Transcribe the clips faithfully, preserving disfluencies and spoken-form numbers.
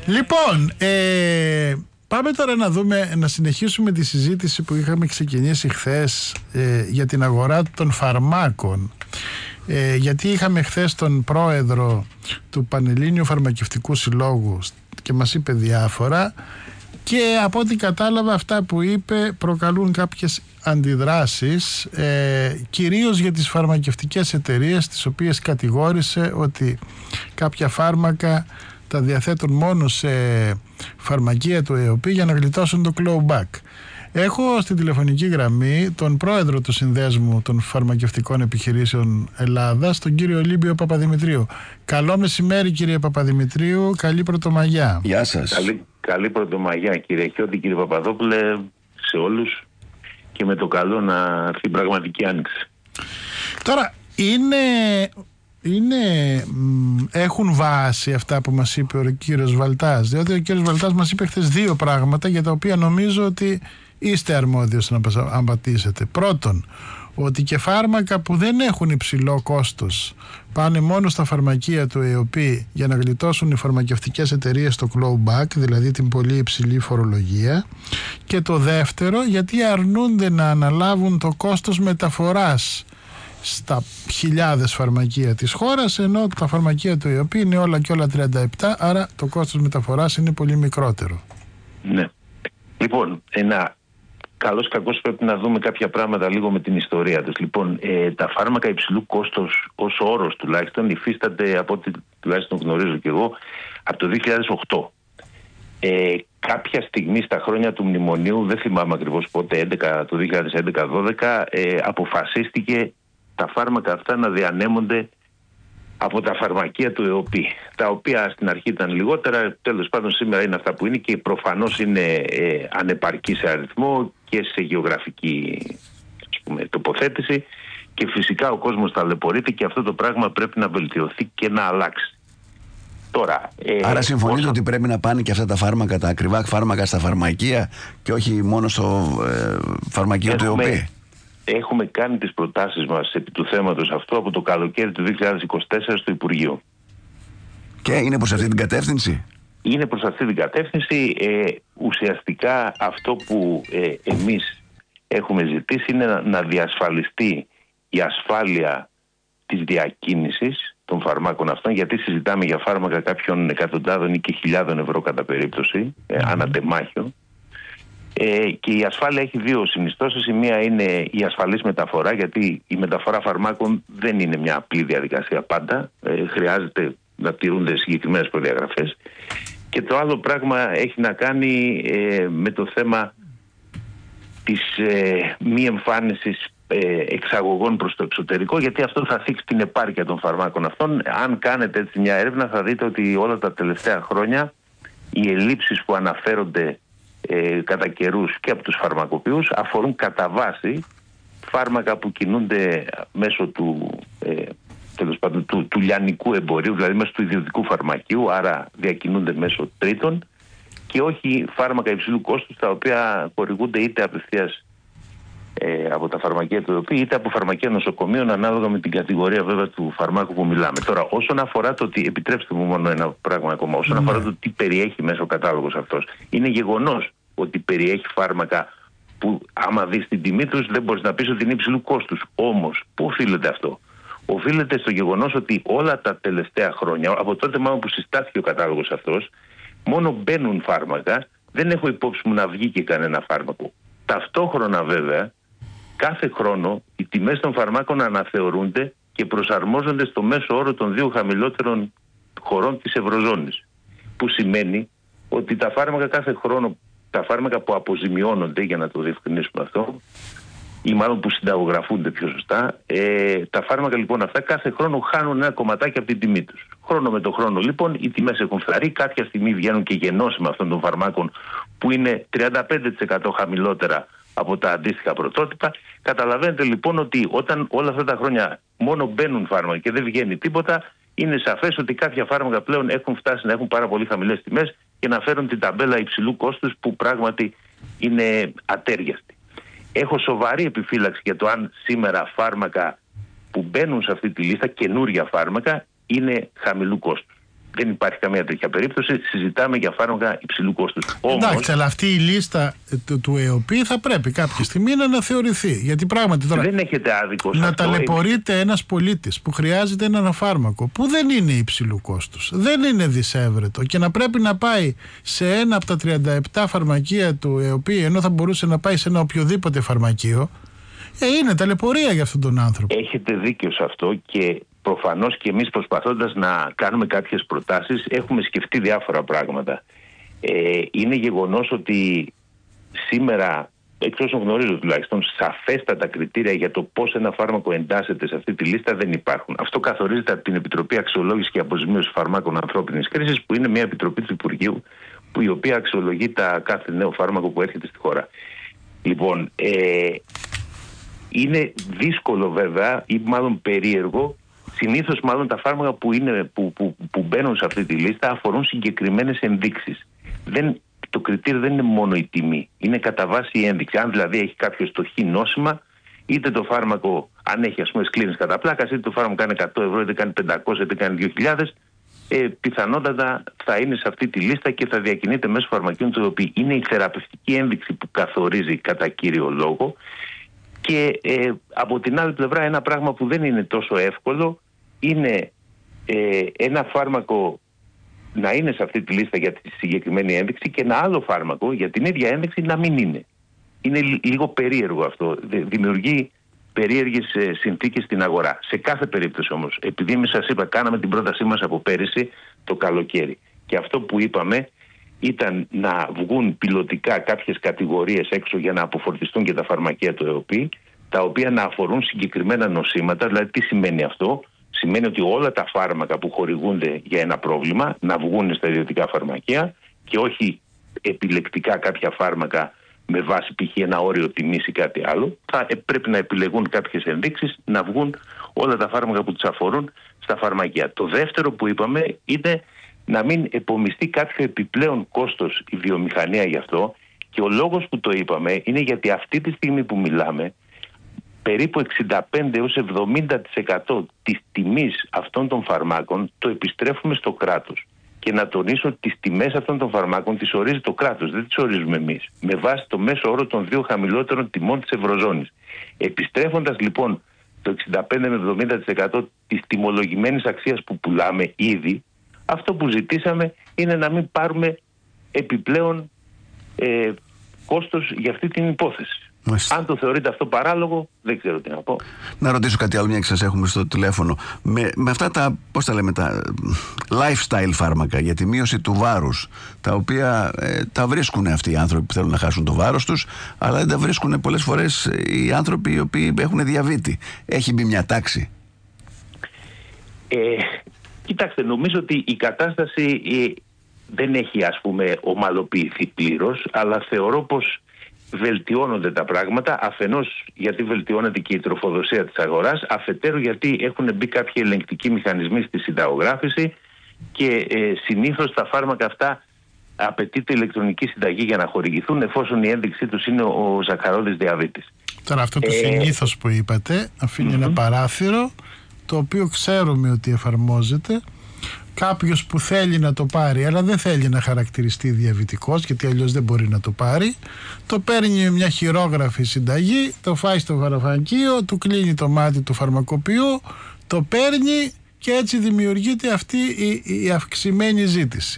Λοιπόν, ε, πάμε τώρα να δούμε, να συνεχίσουμε τη συζήτηση που είχαμε ξεκινήσει χθες ε, για την αγορά των φαρμάκων. Ε, γιατί είχαμε χθες τον πρόεδρο του Πανελλήνιου Φαρμακευτικού Συλλόγου και μας είπε διάφορα, και από ό,τι κατάλαβα αυτά που είπε προκαλούν κάποιες αντιδράσεις, ε, κυρίως για τις φαρμακευτικές εταιρείες, τις οποίες κατηγόρησε ότι κάποια φάρμακα τα διαθέτουν μόνο σε φαρμακεία του ΕΟΠΗ για να γλιτώσουν το clawback. Έχω στην τηλεφωνική γραμμή τον πρόεδρο του Συνδέσμου των Φαρμακευτικών Επιχειρήσεων Ελλάδας, τον κύριο Ολύμπιο Παπαδημητρίου. Καλό μεσημέρι, κύριε Παπαδημητρίου, καλή Πρωτομαγιά. Γεια σας. Καλή, καλή Πρωτομαγιά, κύριε Χιώτη, κύριε Παπαδόπουλε, σε όλους, και με το καλό να έρθει πραγματική άνοιξη. Τώρα, είναι... Είναι, έχουν βάση αυτά που μας είπε ο κύριος Βαλτάς, διότι ο κύριος Βαλτάς μας είπε χθες δύο πράγματα για τα οποία νομίζω ότι είστε αρμόδιος να απαντήσετε. Πρώτον, ότι και φάρμακα που δεν έχουν υψηλό κόστος πάνε μόνο στα φαρμακεία του ΕΟΠΗ για να γλιτώσουν οι φαρμακευτικές εταιρείες το clawback, δηλαδή την πολύ υψηλή φορολογία. Και το δεύτερο, γιατί αρνούνται να αναλάβουν το κόστος μεταφοράς στα χιλιάδες φαρμακεία της χώρας, ενώ τα φαρμακεία του ΕΟΠΗ είναι όλα και όλα τριάντα επτά, άρα το κόστος μεταφοράς είναι πολύ μικρότερο. Ναι. Λοιπόν, ένα καλώς κακώς πρέπει να δούμε κάποια πράγματα λίγο με την ιστορία τους. Λοιπόν, ε, τα φάρμακα υψηλού κόστος ως όρος τουλάχιστον υφίστανται, από ό,τι τουλάχιστον γνωρίζω και εγώ, από το δύο χιλιάδες οκτώ. Ε, κάποια στιγμή στα χρόνια του μνημονίου, δεν θυμάμαι ακριβώς πότε, έντεκα, το δύο χιλιάδες έντεκα δώδεκα, ε, αποφασίστηκε τα φάρμακα αυτά να διανέμονται από τα φαρμακεία του ΕΟΠΗ, τα οποία στην αρχή ήταν λιγότερα, τέλος πάντων σήμερα είναι αυτά που είναι, και προφανώς είναι ε, ανεπαρκή σε αριθμό και σε γεωγραφική, ας πούμε, τοποθέτηση, και φυσικά ο κόσμος ταλαιπωρείται και αυτό το πράγμα πρέπει να βελτιωθεί και να αλλάξει. Τώρα, ε, Άρα συμφωνείτε όσα... ότι πρέπει να πάνε και αυτά τα φάρμακα, τα ακριβά φάρμακα στα φαρμακεία και όχι μόνο στο ε, φαρμακείο του ΕΟΠΗ? Έχουμε κάνει τις προτάσεις μας επί του θέματος αυτό από το καλοκαίρι του δύο χιλιάδες είκοσι τέσσερα στο Υπουργείο. Και είναι προς αυτή την κατεύθυνση? Είναι προς αυτή την κατεύθυνση. Ε, ουσιαστικά αυτό που ε, εμείς έχουμε ζητήσει είναι να, να διασφαλιστεί η ασφάλεια της διακίνησης των φαρμάκων αυτών, γιατί συζητάμε για φάρμακα κάποιων εκατοντάδων ή και χιλιάδων ευρώ κατά περίπτωση, ε, ανατεμάχιο. Ε, και η ασφάλεια έχει δύο συνιστώσεις. Η μία είναι η ασφαλής μεταφορά, γιατί η μεταφορά φαρμάκων δεν είναι μια απλή διαδικασία πάντα. Ε, χρειάζεται να τηρούνται συγκεκριμένες προδιαγραφές. Και το άλλο πράγμα έχει να κάνει ε, με το θέμα της ε, μη εμφάνισης ε, εξαγωγών προς το εξωτερικό, γιατί αυτό θα θίξει την επάρκεια των φαρμάκων αυτών. Αν κάνετε έτσι μια έρευνα θα δείτε ότι όλα τα τελευταία χρόνια οι ελλείψεις που αναφέρονται Ε, κατά καιρούς και από τους φαρμακοποιούς αφορούν κατά βάση φάρμακα που κινούνται μέσω του, ε, τέλος πάντων, του, του λιανικού εμπορίου, δηλαδή μέσω του ιδιωτικού φαρμακείου, άρα διακινούνται μέσω τρίτων, και όχι φάρμακα υψηλού κόστους, τα οποία χορηγούνται είτε απευθείας ε, από τα φαρμακεία του ΕΟΠΗ είτε από φαρμακεία νοσοκομείων, ανάλογα με την κατηγορία βέβαια του φαρμάκου που μιλάμε. Τώρα, όσον αφορά το ότι, επιτρέψτε μου μόνο ένα πράγμα ακόμα, όσον αφορά το τι περιέχει μέσα ο κατάλογος αυτός, είναι γεγονός ότι περιέχει φάρμακα που άμα δεις την τιμή τους δεν μπορείς να πεις ότι είναι υψηλού κόστους. Όμως, πού οφείλεται αυτό? Οφείλεται στο γεγονός ότι όλα τα τελευταία χρόνια, από τότε μάλλον που συστάθηκε ο κατάλογος αυτός, μόνο μπαίνουν φάρμακα, δεν έχω υπόψη μου να βγει και κανένα φάρμακο. Ταυτόχρονα βέβαια, κάθε χρόνο οι τιμές των φαρμάκων αναθεωρούνται και προσαρμόζονται στο μέσο όρο των δύο χαμηλότερων χωρών της Ευρωζώνης. Που σημαίνει ότι τα φάρμακα κάθε χρόνο, τα φάρμακα που αποζημιώνονται, για να το διευκρινίσουμε αυτό, ή μάλλον που συνταγογραφούνται πιο σωστά, ε, τα φάρμακα λοιπόν αυτά κάθε χρόνο χάνουν ένα κομματάκι από την τιμή τους. Χρόνο με το χρόνο λοιπόν οι τιμές έχουν φθαρεί, κάποια στιγμή βγαίνουν και γενώσιμα αυτών των φαρμάκων που είναι τριάντα πέντε τοις εκατό χαμηλότερα από τα αντίστοιχα πρωτότυπα. Καταλαβαίνετε λοιπόν ότι όταν όλα αυτά τα χρόνια μόνο μπαίνουν φάρμακα και δεν βγαίνει τίποτα, είναι σαφές ότι κάποια φάρμακα πλέον έχουν φτάσει να έχουν πάρα πολύ χαμηλές τιμές και να φέρουν την ταμπέλα υψηλού κόστους που πράγματι είναι ατέριαστη. Έχω σοβαρή επιφύλαξη για το αν σήμερα φάρμακα που μπαίνουν σε αυτή τη λίστα, καινούρια φάρμακα, είναι χαμηλού κόστους. δεν υπάρχει καμία τέτοια περίπτωση. Συζητάμε για φάρμακα υψηλού κόστους. Εντάξει, Όμως, αλλά αυτή η λίστα του, του ΕΟΠΗ θα πρέπει κάποια στιγμή να αναθεωρηθεί. Γιατί πράγματι τώρα. Δεν έχετε άδικο σε να αυτό. ταλαιπωρείται ένας πολίτης που χρειάζεται ένα φάρμακο που δεν είναι υψηλού κόστους, δεν είναι δυσέβρετο και να πρέπει να πάει σε ένα από τα τριάντα επτά φαρμακεία του ΕΟΠΗ ενώ θα μπορούσε να πάει σε ένα οποιοδήποτε φαρμακείο, ε, είναι ταλαιπωρία για αυτόν τον άνθρωπο. Έχετε δίκιο σε αυτό και προφανώς και εμείς προσπαθώντας να κάνουμε κάποιες προτάσεις έχουμε σκεφτεί διάφορα πράγματα. Ε, είναι γεγονός ότι σήμερα, εξ όσων γνωρίζω τουλάχιστον, σαφέστατα κριτήρια για το πώς ένα φάρμακο εντάσσεται σε αυτή τη λίστα δεν υπάρχουν. Αυτό καθορίζεται από την Επιτροπή Αξιολόγηση και Αποζημίωση Φαρμάκων Ανθρώπινης Κρίσης, που είναι μια επιτροπή του Υπουργείου, που η οποία αξιολογεί τα κάθε νέο φάρμακο που έρχεται στη χώρα. Λοιπόν, ε, είναι δύσκολο βέβαια ή μάλλον περίεργο. Συνήθως μάλλον τα φάρμακα που, είναι, που, που, που μπαίνουν σε αυτή τη λίστα αφορούν συγκεκριμένες ενδείξεις. Δεν, το κριτήριο δεν είναι μόνο η τιμή, είναι κατά βάση η ένδειξη. Αν δηλαδή έχει κάποιο στοχή νόσημα, είτε το φάρμακο, αν έχει ας πούμε σκλήρινση κατά πλάκας, είτε το φάρμακο κάνει εκατό ευρώ, είτε κάνει πεντακόσια, είτε κάνει δύο χιλιάδες, ε, πιθανότατα θα είναι σε αυτή τη λίστα και θα διακινείται μέσω φαρμακείων, το οποίο είναι η θεραπευτική ένδειξη που καθορίζει κατά κύριο λόγο. Και ε, από την άλλη πλευρά ένα πράγμα που δεν είναι τόσο εύκολο είναι ε, ένα φάρμακο να είναι σε αυτή τη λίστα για τη συγκεκριμένη ένδειξη και ένα άλλο φάρμακο για την ίδια ένδειξη να μην είναι. Είναι λίγο περίεργο αυτό. Δημιουργεί περίεργες ε, συνθήκες στην αγορά. Σε κάθε περίπτωση όμως, επειδή εμείς σας είπα, κάναμε την πρότασή μας από πέρυσι το καλοκαίρι. Και αυτό που είπαμε ήταν να βγουν πιλωτικά κάποιες κατηγορίες έξω για να αποφορτιστούν και τα φαρμακεία του ΕΟΠΗ, τα οποία να αφορούν συγκεκριμένα νοσήματα. Δηλαδή τι σημαίνει αυτό? Σημαίνει ότι όλα τα φάρμακα που χορηγούνται για ένα πρόβλημα να βγουν στα ιδιωτικά φαρμακεία και όχι επιλεκτικά κάποια φάρμακα με βάση π.χ. ένα όριο τιμής ή κάτι άλλο. Θα πρέπει να επιλεγούν κάποιες ενδείξεις να βγουν όλα τα φάρμακα που τους αφορούν στα φαρμακεία. Το δεύτερο που είπαμε είναι να μην επομιστεί κάποιο επιπλέον κόστος η βιομηχανία γι' αυτό, και ο λόγος που το είπαμε είναι γιατί αυτή τη στιγμή που μιλάμε περίπου εξήντα πέντε έως εβδομήντα τοις εκατό της τιμής αυτών των φαρμάκων το επιστρέφουμε στο κράτος. Και να τονίσω ότι τις τιμές αυτών των φαρμάκων τις ορίζει το κράτος, δεν τις ορίζουμε εμείς, με βάση το μέσο όρο των δύο χαμηλότερων τιμών της Ευρωζώνης. Επιστρέφοντας λοιπόν το εξήντα πέντε με εβδομήντα τοις εκατό της τιμολογημένης αξίας που πουλάμε ήδη, αυτό που ζητήσαμε είναι να μην πάρουμε επιπλέον ε, κόστος για αυτή την υπόθεση. Μάλιστα. Αν το θεωρείτε αυτό παράλογο, δεν ξέρω τι να πω. Να ρωτήσω κάτι άλλο, μια και σας έχουμε στο τηλέφωνο. Με, με αυτά τα, πώς τα λέμε, τα lifestyle φάρμακα για τη μείωση του βάρους, τα οποία ε, τα βρίσκουν αυτοί οι άνθρωποι που θέλουν να χάσουν το βάρος τους, αλλά δεν τα βρίσκουν πολλές φορές οι άνθρωποι οι οποίοι έχουν διαβήτη. Έχει μπει μια τάξη? Ε, κοιτάξτε, νομίζω ότι η κατάσταση ε, δεν έχει ας πούμε ομαλοποιηθεί πλήρως, αλλά θεωρώ πως βελτιώνονται τα πράγματα, αφενός γιατί βελτιώνεται και η τροφοδοσία της αγοράς, αφετέρου γιατί έχουν μπει κάποιοι ελεγκτικοί μηχανισμοί στη συνταγογράφηση και ε, συνήθως τα φάρμακα αυτά απαιτείται ηλεκτρονική συνταγή για να χορηγηθούν, εφόσον η ένδειξή τους είναι ο ζαχαρόδης διαβήτης. Τώρα αυτό το ε... συνήθως που είπατε αφήνει mm-hmm. ένα παράθυρο το οποίο ξέρουμε ότι εφαρμόζεται. Κάποιος που θέλει να το πάρει αλλά δεν θέλει να χαρακτηριστεί διαβητικός, γιατί αλλιώς δεν μπορεί να το πάρει, το παίρνει μια χειρόγραφη συνταγή, το φάει στο φαρμακείο, του κλείνει το μάτι του φαρμακοποιού, το παίρνει και έτσι δημιουργείται αυτή η, η αυξημένη ζήτηση.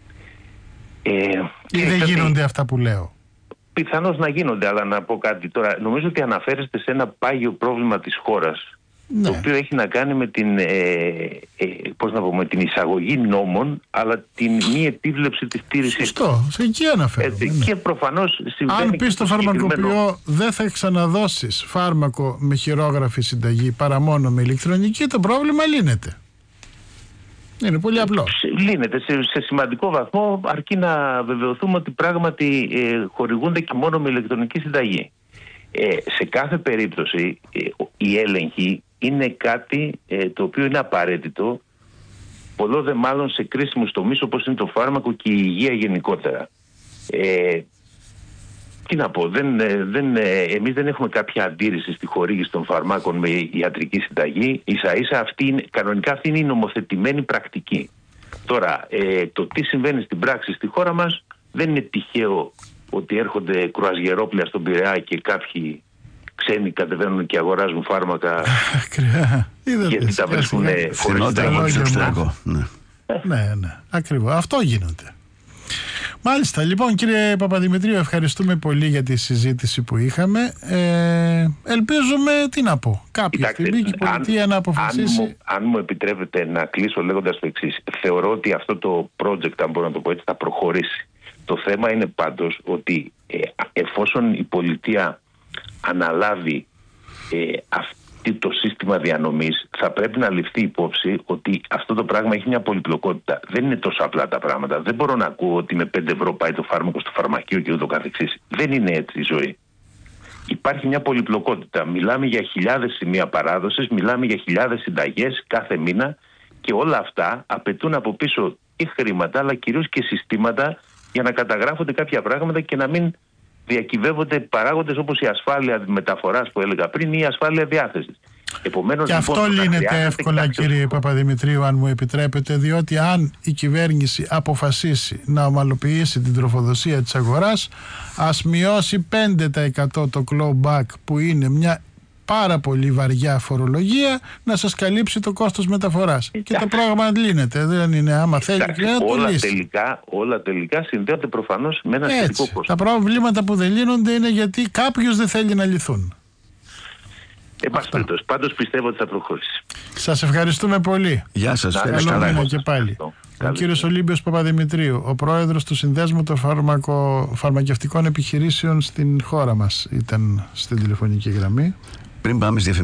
Ε, Ή δεν κάτι... γίνονται αυτά που λέω? Πιθανώς να γίνονται, αλλά να πω κάτι τώρα. Νομίζω ότι αναφέρεστε σε ένα πάγιο πρόβλημα της χώρας. Ναι. Το οποίο έχει να κάνει με την, ε, ε, πώς να πω, με την εισαγωγή νόμων, αλλά την μη επίβλεψη της τήρησης. Σωστό, σε εκεί αναφέρομαι. Ναι. Και προφανώς συμβαίνει. Αν πεις στο φαρμακοποιό δεν θα ξαναδώσεις φάρμακο με χειρόγραφη συνταγή παρά μόνο με ηλεκτρονική, το πρόβλημα λύνεται. Είναι πολύ απλό. Λύνεται σε, σε σημαντικό βαθμό, αρκεί να βεβαιωθούμε ότι πράγματι ε, χορηγούνται και μόνο με ηλεκτρονική συνταγή. Ε, σε κάθε περίπτωση ε, η έλεγχη είναι κάτι ε, το οποίο είναι απαραίτητο, πολλό δε μάλλον σε κρίσιμους τομείς όπως είναι το φάρμακο και η υγεία γενικότερα. Ε, τι να πω, δεν, δεν, εμείς δεν έχουμε κάποια αντίρρηση στη χορήγηση των φαρμάκων με ιατρική συνταγή. Ίσα ίσα αυτή είναι, κανονικά αυτή είναι η νομοθετημένη πρακτική. Τώρα, ε, το τι συμβαίνει στην πράξη στη χώρα μας δεν είναι τυχαίο ότι έρχονται κρουαζιερόπλια στον Πειραιά και κάποιοι ξένοι κατεβαίνουν και αγοράζουν φάρμακα γιατί τα βρίσκουν χωρίς. Ναι, ναι, ακριβώς. Αυτό γίνεται. Μάλιστα. Λοιπόν, κύριε Παπαδημητρίου, ευχαριστούμε πολύ για τη συζήτηση που είχαμε. Ε, ελπίζουμε, τι να πω, κάποια στιγμή και η πολιτεία αν, να αποφασίσει. Αν μου, αν μου επιτρέπετε να κλείσω λέγοντας το εξής. Θεωρώ ότι αυτό το project, αν μπορώ να το πω έτσι, θα προχωρήσει. Το θέμα είναι πάντως ότι ε, εφόσον η πολιτεία αναλάβει ε, αυτή το σύστημα διανομής, θα πρέπει να ληφθεί υπόψη ότι αυτό το πράγμα έχει μια πολυπλοκότητα. Δεν είναι τόσο απλά τα πράγματα. Δεν μπορώ να ακούω ότι με πέντε ευρώ πάει το φάρμακο στο φαρμακείο και ούτω καθεξής. Δεν είναι έτσι η ζωή. Υπάρχει μια πολυπλοκότητα. Μιλάμε για χιλιάδες σημεία παράδοσης, μιλάμε για χιλιάδες συνταγές κάθε μήνα και όλα αυτά απαιτούν από πίσω και χρήματα αλλά κυρίως και συστήματα για να καταγράφονται κάποια πράγματα και να μην διακυβεύονται παράγοντες όπως η ασφάλεια μεταφοράς που έλεγα πριν ή η ασφάλεια διάθεσης. Επομένως, και αυτό λοιπόν, λύνεται εύκολα, κάποιος... κύριε Παπαδημητρίου, αν μου επιτρέπετε, διότι αν η κυβέρνηση αποφασίσει να ομαλοποιήσει την τροφοδοσία της αγοράς, ας μειώσει πέντε τοις εκατό το clawback, που είναι μια πάρα πολύ βαριά φορολογία, να σας καλύψει το κόστος μεταφοράς. Εντάξει. Και το πρόγραμμα λύνεται. Δεν είναι άμα θέλει να το όλα λύσει. Τελικά, όλα τελικά συνδέονται προφανώς με ένα σχετικό κόστος. Τα προβλήματα που δεν λύνονται είναι γιατί κάποιος δεν θέλει να λυθούν. Επασπέτως. Πάντως πιστεύω ότι θα προχωρήσει. Σας ευχαριστούμε πολύ. Γεια σας. Καλό μήνα και πάλι. Ο κύριος Ολύμπιος Παπαδημητρίου, ο πρόεδρος του Συνδέσμου των Φαρμακο... Φαρμακευτικών Επιχειρήσεων στην χώρα μας, ήταν στην τηλεφωνική γραμμή. Πριν πάμε στη